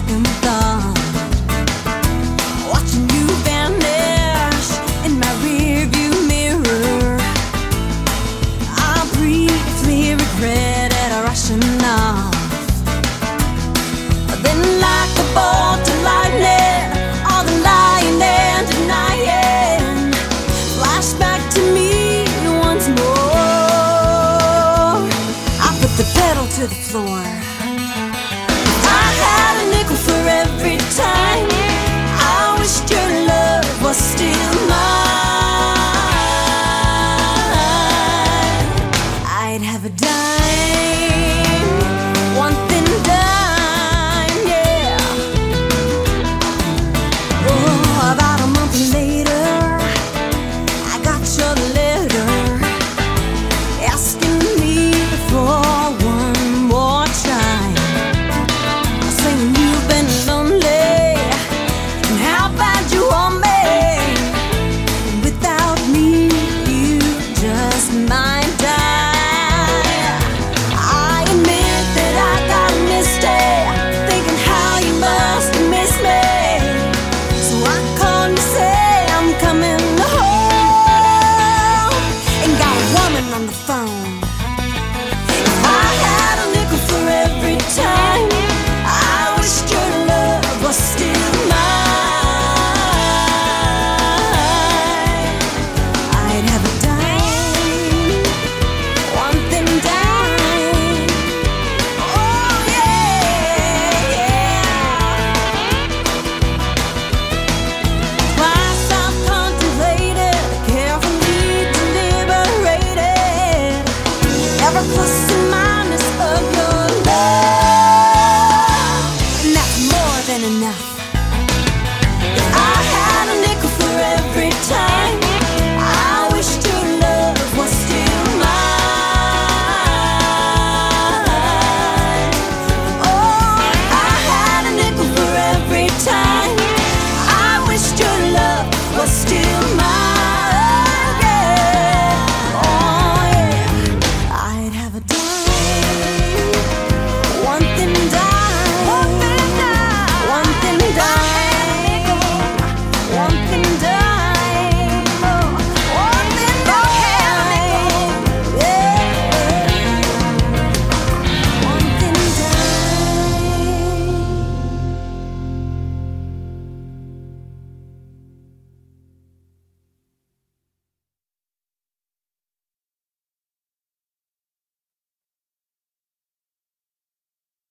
second thought, watching you vanish in my rearview mirror. I briefly regretted rushing off. Then like a bolt of lightning, all the lying and denying flashed back to me once more. I put the pedal to the floor. I had a nickel for every time I wished your love was still mine. I'd have a dime